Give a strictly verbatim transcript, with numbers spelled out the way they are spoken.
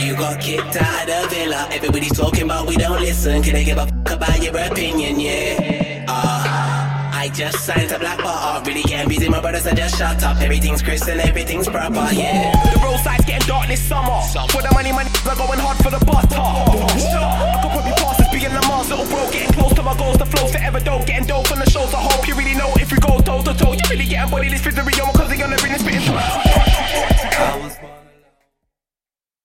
you got kicked out of the villa. Everybody's talking about we don't listen. Can they give a fuck about your opinion, yeah? Uh, I just signed to Black Bar. Really getting busy, my brothers, I just shut up. Everything's crisp and everything's proper, yeah. The roadside's getting dark this summer. For the money, money, I'm going hard for the butter. I could probably pass this being the Mars, little bro. Getting close to my goals, the flows forever dope. Getting dope from the shows, I hope you really know if we go toe to toe. You really getting body this fizzery, yo, cause they gonna bring this spitting.